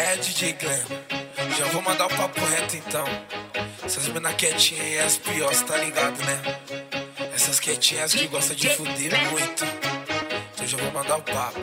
É DJ Glenn, já vou mandar o papo reto então. Essas mina quietinhas e as piores, tá ligado, né? Essas quietinhas que gostam de fuder muito. Então já vou mandar o papo.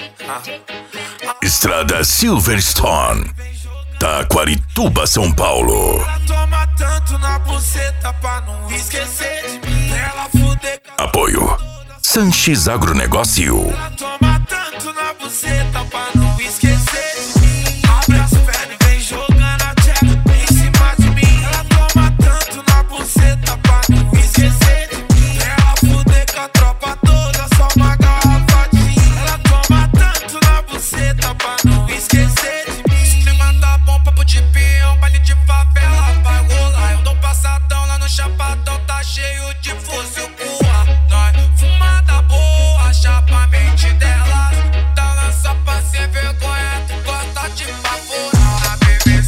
Estrada Silverstone, Taquarituba, São Paulo. Ela toma tanto na buceta pra não esquecer de mim. Ela fuder. Apoio Sanches Agronegócio. Ela toma tanto na buceta pra não esquecer de mim. Abre as pernas e vem jogando a tcheca em cima de mim. Ela toma tanto na buceta pra não esquecer de mim. Ela fuder com a tropa toda, só uma garrafa de gin. Ela toma tanto na buceta pra não esquecer de mim. Se clima tá bom, papo de peão, baile de favela vai rolar. Eu dou passadão lá no Chapadão, tá cheio de fuzil pro ar. Nós fumada boa, chapa a mente dela. Tá lança pra ser vergonha, tu gosta de favorar. A BBC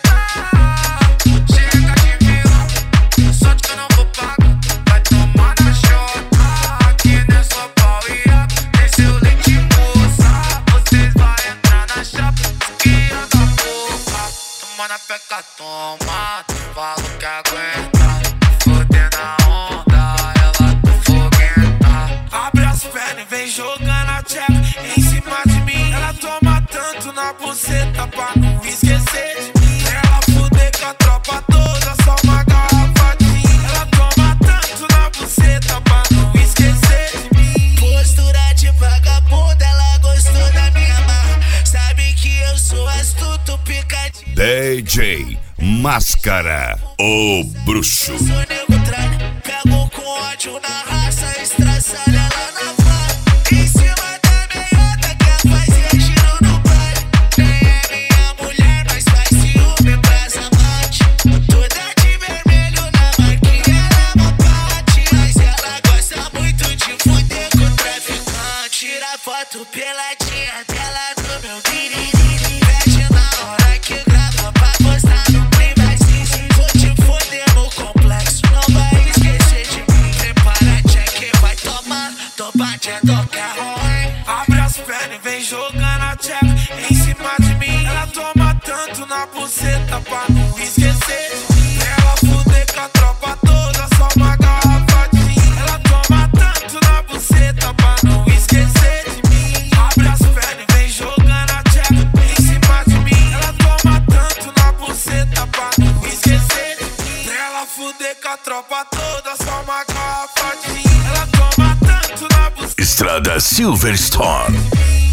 chega de vilão, só de que eu não vou pagar. Vai tomar na chota, aqui não é só pau e água. Tem seu leite moça, vocês vai entrar na chapa que anda boca. Toma na peca, toma, falo que aguenta. Fodendo a onda, ela tá foguenta. Abre as pernas e vem jogando a tcheca em cima de mim. Ela toma tanto na buceta pra não esquecer de mim. Ela fuder com a tropa toda, só uma garrafa de gin. Ela toma tanto na buceta pra não esquecer de mim. Postura de vagabunda, ela gostou da minha marra. Sabe que eu sou astuto, picadinho. DJ Máscara, o bruxo. Sou nego tralha, pego com ódio na raça, estraçalha lá na vara. Em cima da meiota, quer fazer giro no baile. Nem é minha mulher, mas faz ciúme pras amantes. Toda de vermelho na marquinha, ela é uma parte. Mas ela gosta muito de fuder com o traficante. Tira foto peladinha dela no meu biriri. Pede na hora que grava pra postar no privacy. Vou te foder no complexo, não vai esquecer de mim. Prepara, check, vai tomar, tô batendo que é ruim. Abre as pernas e vem jogando a tcheca em cima de mim. Ela toma tanto na buceta pra não esquecer de mim. Ela fuder com a tropa toda, só uma garrafa de gin. Ela toma tanto na buceta pra não esquecer de mim. Abre as pernas e vem jogando a tcheca em cima de mim. Ela toma tanto na buceta pra não esquecer de mim. Ela fuder com a tropa toda, só uma garrafa de gin. Ela toma tanto na buceta. Estrada Silverstone,